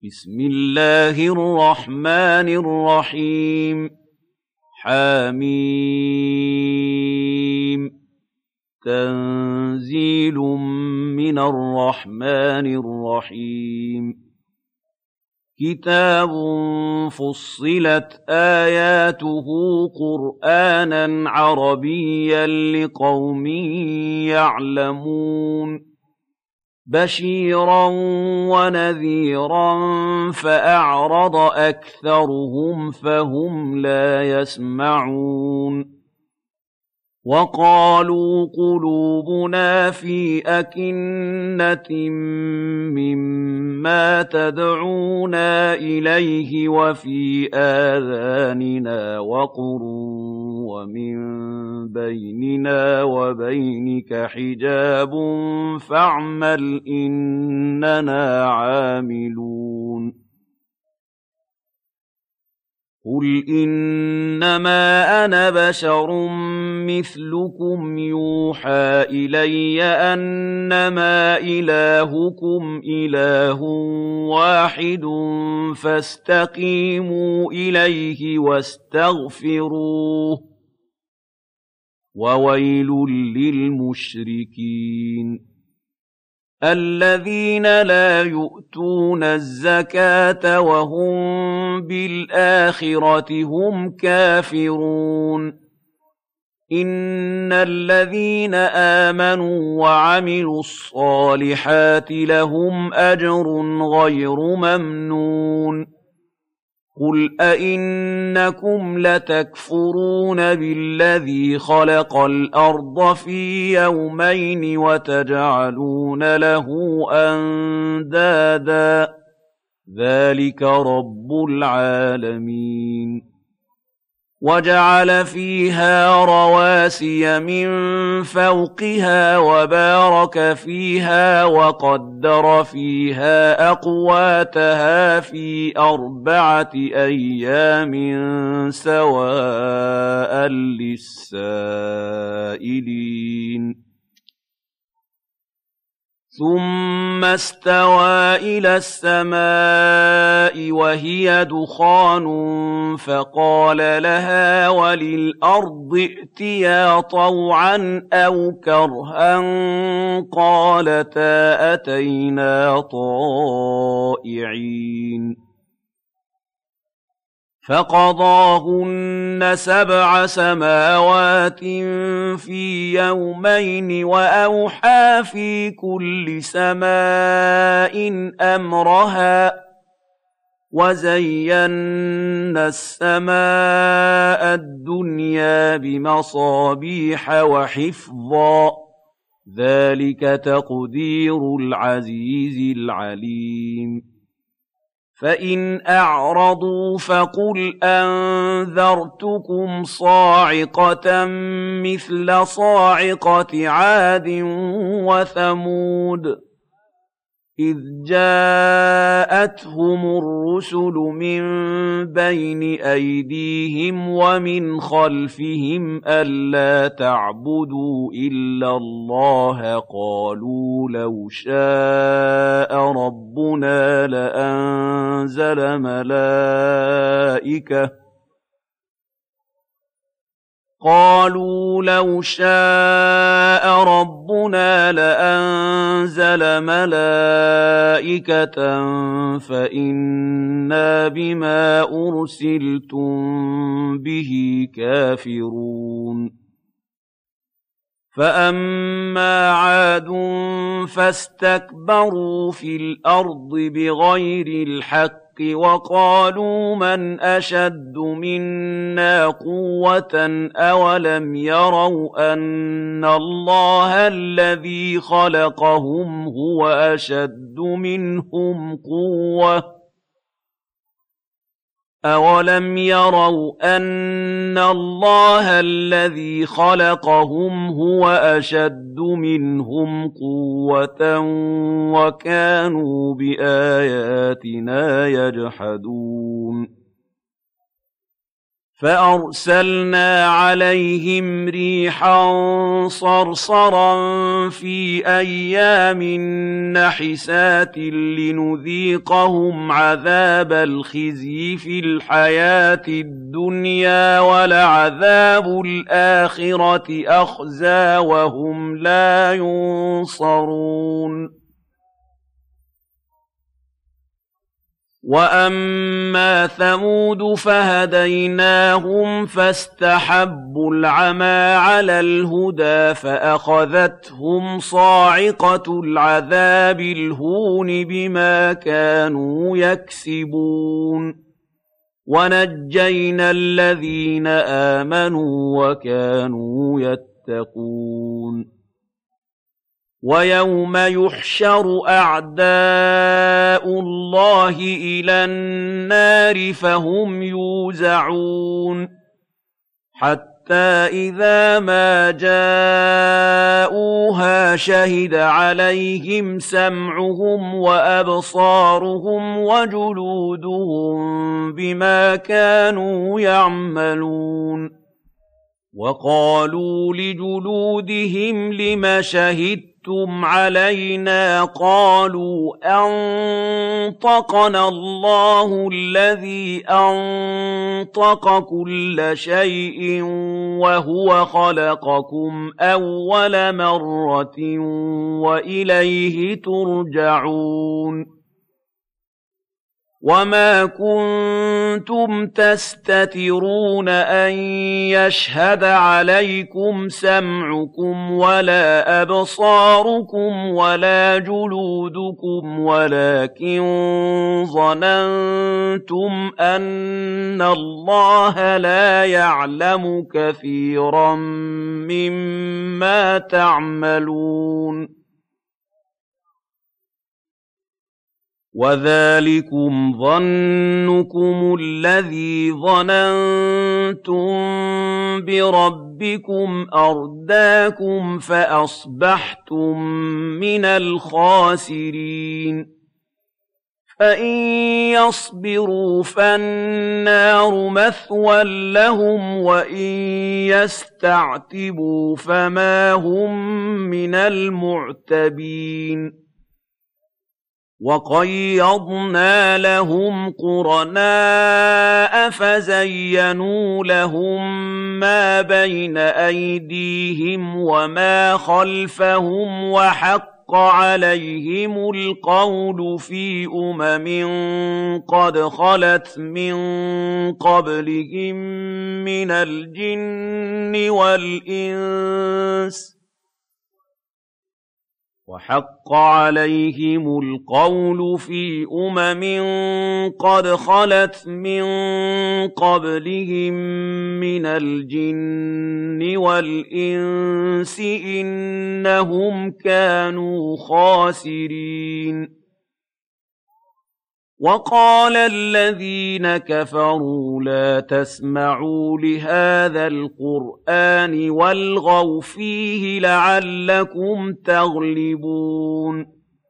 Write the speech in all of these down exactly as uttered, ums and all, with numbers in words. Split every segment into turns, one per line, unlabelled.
بسم الله الرحمن الرحيم حم تنزيل من الرحمن الرحيم كتاب فصلت آياته قرآنا عربيا لقوم يعلمون بشيرا ونذيرا فأعرض أكثرهم فهم لا يسمعون وقالوا قلوبنا في أكنة مما تدعونا إليه وفي آذاننا وقر ومن بيننا وبينك حجاب فاعمل إننا عاملون قل إنما أنا بشر مثلكم يوحى إلي أنما إلهكم إله واحد فاستقيموا إليه واستغفروه وويل للمشركين الذين لا يؤتون الزكاة وهم بالآخرة هم كافرون إن الذين آمنوا وعملوا الصالحات لهم أجر غير ممنون قل أئنكم لتكفرون بالذي خلق الأرض في يومين وتجعلون له أندادا ذلك رب العالمين وجعل فيها رواسي من فوقها وبارك فيها وقدر فيها أقواتها في أربعة أيام سواء للسائلين ثم استوى إلى السماء وهي دخان فقال لها وللأرض ائتيا طوعا أو كرها قالتا أتينا طائعين فقضاهن سبع سماوات في يومين وأوحى في كل سماء أمرها وزينا السماء الدنيا بمصابيح وحفظا ذلك تقدير العزيز العليم فإن أعرضوا فقل أنذرتكم صاعقة مثل صاعقة عاد وثمود إذ جاءتهم الرسل من بين أيديهم ومن خلفهم ألا تعبدوا إلا الله قالوا لو شاء ربنا لأنزل ملائكة قالوا لو شاء ربنا لأنزل ملائكة فإنا بما أرسلتم به كافرون فأما عاد فاستكبروا في الأرض بغير الحق وقالوا من أشد منا قوة أولم يروا أن الله الذي خلقهم هو أشد منهم قوة أولم يروا أن الله الذي خلقهم هو أشد منهم قوة وكانوا بآياتنا يجحدون فَأَرْسَلْنَا عَلَيْهِمْ رِيحًا صَرْصَرًا فِي أَيَّامٍ نَّحِسَاتٍ لِّنُذِيقَهُمْ عَذَابَ الْخِزْيِ فِي الْحَيَاةِ الدُّنْيَا ۖ وَلَعَذَابُ الْآخِرَةِ أَخْزَىٰ وَهُمْ لَا يُنصَرُونَ وَأَمَّا ثَمُودُ فَهَدَيْنَاهُمْ فَاسْتَحَبُّوا الْعَمَىٰ عَلَى الْهُدَىٰ فَأَخَذَتْهُمْ صَاعِقَةُ الْعَذَابِ الْهُونِ بِمَا كَانُوا يَكْسِبُونَ وَنَجَّيْنَا الَّذِينَ آمَنُوا وَكَانُوا يَتَّقُونَ وَيَوْمَ يُحْشَرُ أَعْدَاءُ اللَّهِ إِلَى النَّارِ فَهُمْ يُوزَعُونَ حَتَّىٰ إِذَا مَا جَاءُوهَا شَهِدَ عَلَيْهِمْ سَمْعُهُمْ وَأَبْصَارُهُمْ وَجُلُودُهُم بِمَا كَانُوا يَعْمَلُونَ وَقَالُوا لِجُلُودِهِمْ لِمَ شَهِدتُّمْ عَلَيْنَا ۖ قَالُوا أَنطَقَنَا اللَّهُ الَّذِي أَنطَقَ كُلَّ شَيْءٍ وَهُوَ خَلَقَكُمْ أَوَّلَ مَرَّةٍ وَإِلَيْهِ تُرْجَعُونَ وَمَا كُنتُمْ تَسْتَتِرُونَ أَن يَشْهَدَ عَلَيْكُمْ سَمْعُكُمْ وَلَا أَبْصَارُكُمْ وَلَا جُلُودُكُمْ وَلَٰكِن ظَنَنتُمْ أَنَّ اللَّهَ لَا يَعْلَمُ كَثِيرًا مِّمَّا تَعْمَلُونَ وَذَٰلِكُمْ ظَنُّكُمُ الَّذِي ظَنَنتُم بِرَبِّكُمْ أَرْدَاكُمْ فَأَصْبَحْتُم مِّنَ الْخَاسِرِينَ فَإِن يَصْبِرُوا فَالنَّارُ مَثْوًى لَّهُمْ وَإِن يَسْتَعْتِبُوا فَمَا هُم مِّنَ الْمُعْتَبِينَ وَقَيَّضْنَا لَهُمْ قُرَنَاءَ فَزَيَّنُوا لَهُم مَّا بَيْنَ أَيْدِيهِمْ وَمَا خَلْفَهُمْ وَحَقَّ عَلَيْهِمُ الْقَوْلُ فِي أُمَمٍ قَدْ خَلَتْ مِن قَبْلِهِم مِّنَ الْجِنِّ وَالْإِنسِ وَحَقَّ عَلَيْهِمُ الْقَوْلُ فِي أُمَمٍ قَدْ خَلَتْ مِن قَبْلِهِم مِّنَ الْجِنِّ وَالْإِنسِ ۖ إِنَّهُمْ كَانُوا خَاسِرِينَ وَقَالَ الَّذِينَ كَفَرُوا لَا تَسْمَعُوا لِهَٰذَا الْقُرْآنِ وَالْغَوْا فِيهِ لَعَلَّكُمْ تَغْلِبُونَ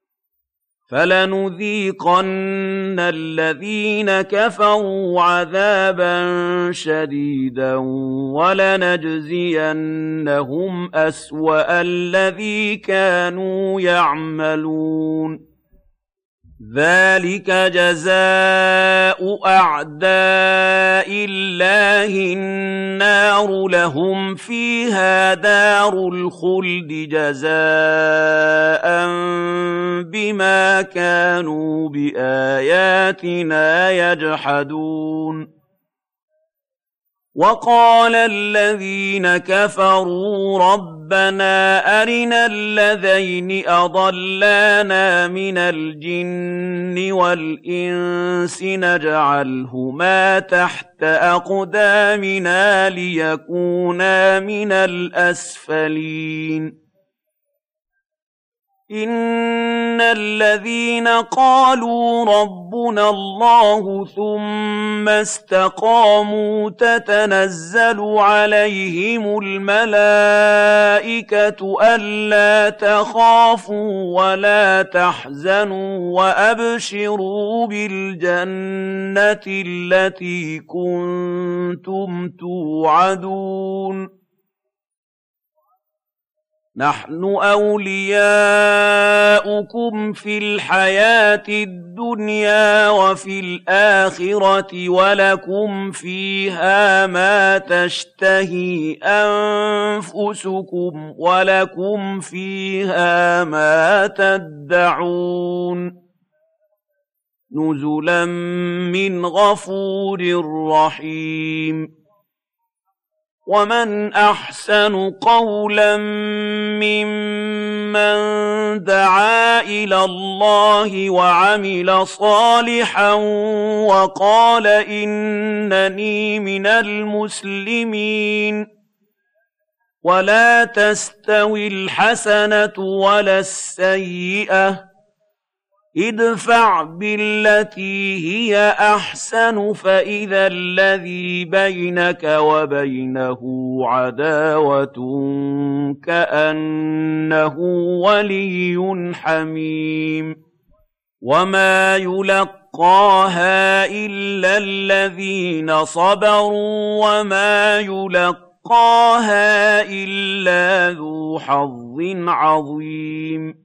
فَلَنُذِيقَنَّ الَّذِينَ كَفَرُوا عَذَابًا شَدِيدًا وَلَنَجْزِيَنَّهُمْ أَسْوَأَ الَّذِي كَانُوا يَعْمَلُونَ ذَٰلِكَ جَزَاءُ أَعْدَاءِ اللَّهِ النَّارُ لَهُمْ فِيهَا دَارُ الْخُلْدِ جَزَاءً بِمَا كَانُوا بِآيَاتِنَا يَجْحَدُونَ وَقَالَ الَّذِينَ كَفَرُوا رَبَّنَا أَرِنَا اللَّذَيْنِ أَضَلَّانَا مِنَ الْجِنِّ وَالْإِنسِ نَجْعَلْهُمَا تَحْتَ أَقْدَامِنَا لِيَكُونَا مِنَ الْأَسْفَلِينَ إِنَّ الَّذِينَ قَالُوا رَبُّنَا اللَّهُ ثُمَّ اسْتَقَامُوا تَتَنَزَّلُ عَلَيْهِمُ الْمَلَائِكَةُ أَلَّا تَخَافُوا وَلَا تَحْزَنُوا وَأَبْشِرُوا بِالْجَنَّةِ الَّتِي كُنتُمْ تُوعَدُونَ نَحْنُ أَوْلِيَاؤُكُمْ فِي الْحَيَاةِ الدُّنْيَا وَفِي الْآخِرَةِ وَلَكُمْ فِيهَا مَا تَشْتَهِي أَنفُسُكُمْ وَلَكُمْ فِيهَا مَا تَدَّعُونَ نُزُلًا مِّنْ غَفُورٍ رَّحِيمٍ وَمَنْ أَحْسَنُ قَوْلًا مِّمَّن دَعَا إِلَى اللَّهِ وَعَمِلَ صَالِحًا وَقَالَ إِنَّنِي مِنَ الْمُسْلِمِينَ وَلَا تَسْتَوِي الْحَسَنَةُ وَلَا السَّيِّئَةُ ادْفَعْ بِالَّتِي هِيَ أَحْسَنُ فَإِذَا الَّذِي بَيْنَكَ وَبَيْنَهُ عَدَاوَةٌ كَأَنَّهُ وَلِيٌّ حَمِيمٌ وَمَا يُلَقَّاهَا إِلَّا الَّذِينَ صَبَرُوا وَمَا يُلَقَّاهَا إِلَّا ذُو حَظٍّ عَظِيمٍ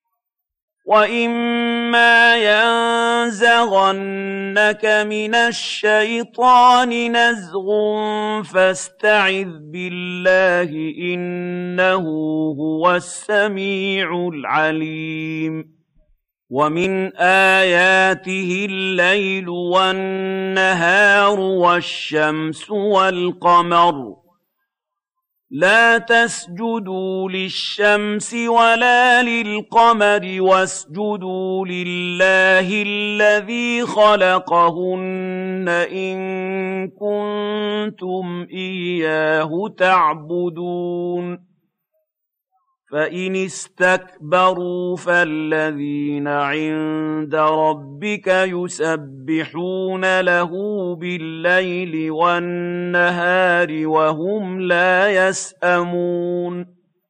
وَإِمَّا يَنزَغَنَّكَ مِنَ الشَّيْطَانِ نَزْغٌ فَاسْتَعِذْ بِاللَّهِ ۖ إِنَّهُ هُوَ السَّمِيعُ الْعَلِيمُ وَمِنْ آيَاتِهِ اللَّيْلُ وَالنَّهَارُ وَالشَّمْسُ وَالْقَمَرُ لَا تَسْجُدُوا لِلشَّمْسِ وَلَا لِلْقَمَرِ وَاسْجُدُوا لِلَّهِ الَّذِي خَلَقَهُنَّ إِن كُنتُمْ إِيَّاهُ تَعْبُدُونَ فَإِنِ اسْتَكْبَرُوا فَالَّذِينَ عِندَ رَبِّكَ يُسَبِّحُونَ لَهُ بِاللَّيْلِ وَالنَّهَارِ وَهُمْ لَا يَسْأَمُونَ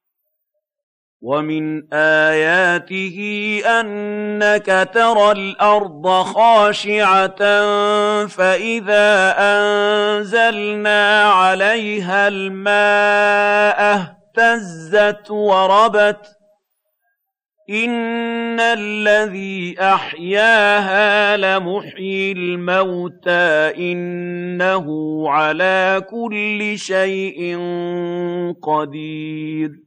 وَمِنْ آيَاتِهِ أَنَّكَ تَرَى الْأَرْضَ خَاشِعَةً فَإِذَا أَنزَلْنَا عَلَيْهَا الْمَاءَ اهْتَزَّتْ وَرَبَتْ إِنَّ الَّذِي أَحْيَاهَا لَمُحْيِي الْمَوْتَىٰ إِنَّهُ عَلَىٰ كُلِّ شَيْءٍ قَدِيرٌ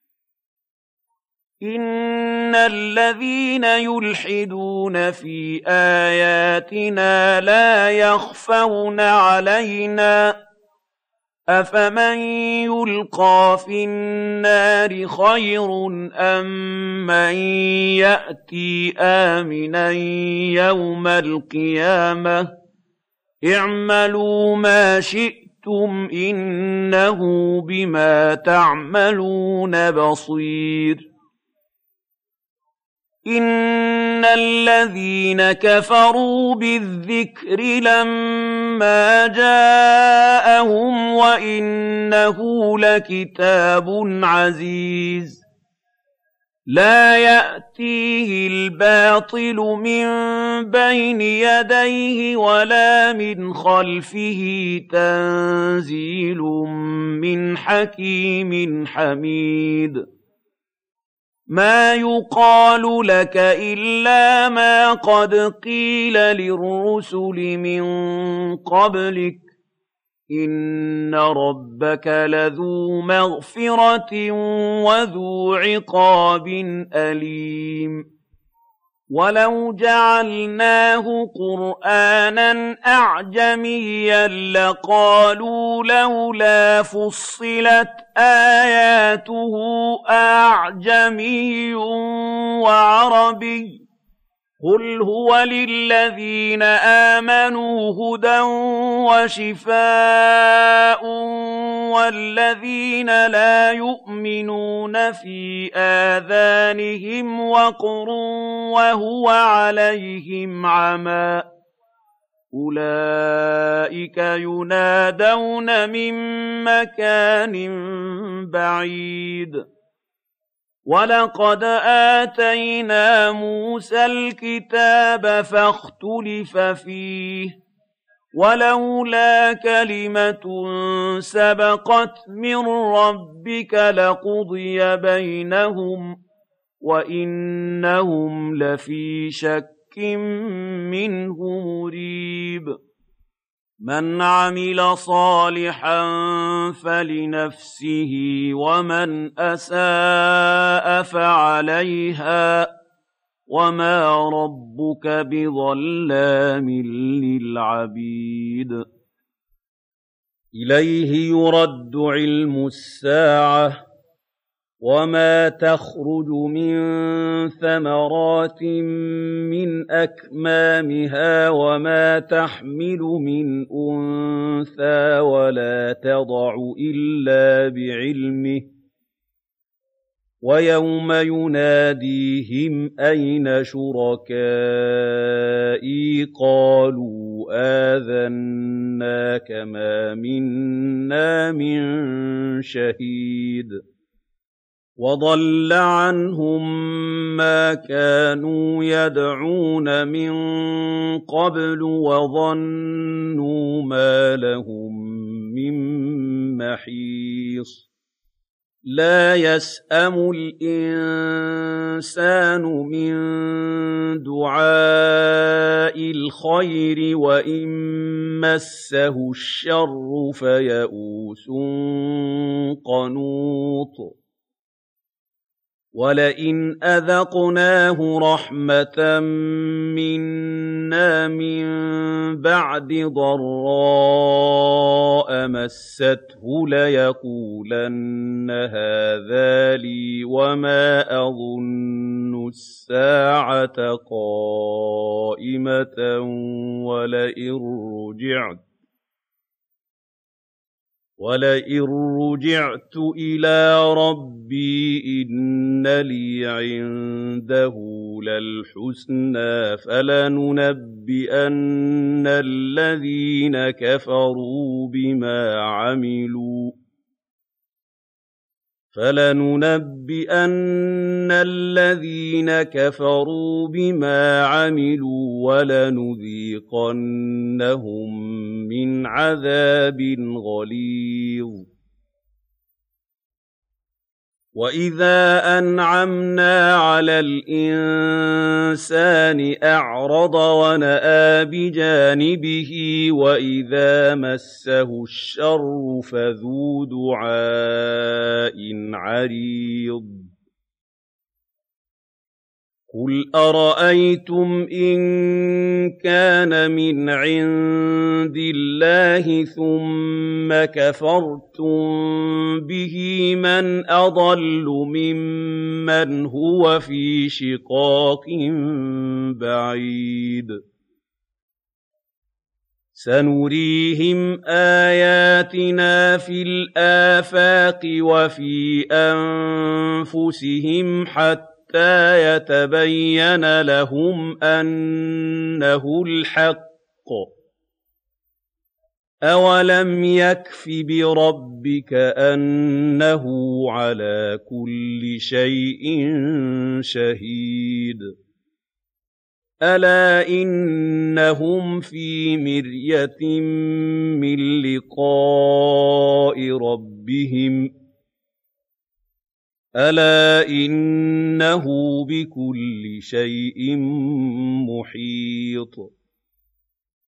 إِنَّ الَّذِينَ يُلْحِدُونَ فِي آيَاتِنَا لَا يَخْفَوْنَ عَلَيْنَا أَفَمَن يُلْقَىٰ فِي النَّارِ خَيْرٌ أَم مَّن يَأْتِي آمِنًا يَوْمَ الْقِيَامَةِ اعْمَلُوا مَا شِئْتُمْ إِنَّهُ بِمَا تَعْمَلُونَ بَصِيرٌ إِنَّ الَّذِينَ كَفَرُوا بِالذِّكْرِ لَمَّا جَاءَهُمْ وَإِنَّهُ لَكِتَابٌ عَزِيزٌ لَّا يَأْتِيهِ الْبَاطِلُ مِن بَيْنِ يَدَيْهِ وَلَا مِنْ خَلْفِهِ تَنزِيلٌ مِّنْ حَكِيمٍ حَمِيدٍ مَا يُقَالُ لَكَ إِلَّا مَا قَدْ قِيلَ لِلرُّسُلِ مِن قَبْلِكَ ۚ إِنَّ رَبَّكَ لَذُو مَغْفِرَةٍ وَذُو عِقَابٍ أَلِيمٍ وَلَوْ جَعَلْنَاهُ قُرْآنًا أَعْجَمِيًّا لَّقَالُوا لَوْلَا فُصِّلَتْ آيَاتُهُ أَأَعْجَمِيٌّ وَعَرَبِيٌّ ۗ قُلْ هُوَ لِلَّذِينَ آمَنُوا هُدًى وَشِفَاءٌ وَالَّذِينَ لَا يُؤْمِنُونَ فِي آذَانِهِمْ وَقْرٌ وَهُوَ عَلَيْهِمْ عَمًى أُولَٰئِكَ يُنَادَوْنَ مِن مَّكَانٍ بَعِيدٍ وَلَقَدْ آتَيْنَا مُوسَى الْكِتَابَ فَاخْتُلِفَ فِيهِ وَلَوْلَا كَلِمَةٌ سَبَقَتْ مِن رَّبِّكَ لَقُضِيَ بَيْنَهُمْ وَإِنَّهُمْ لَفِي شَكٍّ مِّنْهُ مُرِيبٍ مَنْ عَمِلَ صَالِحًا فَلِنَفْسِهِ وَمَنْ أَسَاءَ فَعَلَيْهَا وَمَا رَبُّكَ بِظَلَّامٍ لِّلْعَبِيدِ إِلَيْهِ يُرَدُّ عِلْمُ السَّاعَةِ وَمَا تَخْرُجُ مِن ثَمَرَاتٍ مِّنْ أَكْمَامِهَا وَمَا تَحْمِلُ مِنْ أُنثَىٰ وَلَا تَضَعُ إِلَّا بِعِلْمِهِ وَيَوْمَ يُنَادِيهِمْ أَيْنَ شُرَكَائِي قَالُوا آذَنَّاكَ مَا مِنَّا مِن شَهِيدٍ وَضَلَّ عَنْهُم مَّا كَانُوا يَدْعُونَ مِن قَبْلُ وَظَنُّوا مَا لَهُم مِّن مَّحِيصٍ لَا يَسْأَمُ الْإِنسَانُ مِن دُعَاءِ الْخَيْرِ وَإِن مَّسَّهُ الشَّرُّ فَيَئُوسٌ قَنُوطٌ وَلَئِنْ أَذَقْنَاهُ رَحْمَةً مِّنَّا مِن بَعْدِ ضَرَّاءَ مَسَّتْهُ لَيَقُولَنَّ هَٰذَا لِي وَمَا أَظُنُّ السَّاعَةَ قَائِمَةً وَلَئِن رُّجِعْتُ وَلَئِن رُّجِعْتُ إِلَىٰ رَبِّي إِنَّ لِي عِندَهُ لَلْحُسْنَىٰ فَلَنُنَبِّئَنَّ الَّذِينَ كَفَرُوا بِمَا عَمِلُوا فَلَنُنَبِّئَنَّ الَّذِينَ كَفَرُوا بِمَا عَمِلُوا وَلَنُذِيقَنَّهُم مِّنْ عَذَابٍ غَلِيظٍ وَإِذَا أَنْعَمْنَا عَلَى الْإِنسَانِ أَعْرَضَ وَنَأَىٰ بِجَانِبِهِ وَإِذَا مَسَّهُ الشَّرُّ فَذُو دُعَاءٍ عَرِيضٍ قُلْ أَرَأَيْتُمْ إِن كَانَ مِنْ عِندِ اللَّهِ ثُمَّ كَفَرْتُم بِهِ مَنْ أَضَلُّ مِمَّنْ هُوَ فِي شِقَاقٍ بَعِيدٍ سَنُرِيهِمْ آيَاتِنَا فِي الْآفَاقِ وَفِي أَنفُسِهِمْ حَتَّىٰ حَتَّىٰ يَتَبَيَّنَ لَهُمْ أَنَّهُ الْحَقُّ ۗ أَوَلَمْ يَكْفِ بِرَبِّكَ أَنَّهُ عَلَىٰ كُلِّ شَيْءٍ شَهِيدٌ أَلَا إِنَّهُمْ فِي مِرْيَةٍ مِّن لِّقَاءِ رَبِّهِمْ أَلَا إِنَّهُ بِكُلِّ شَيْءٍ مُّحِيطٌ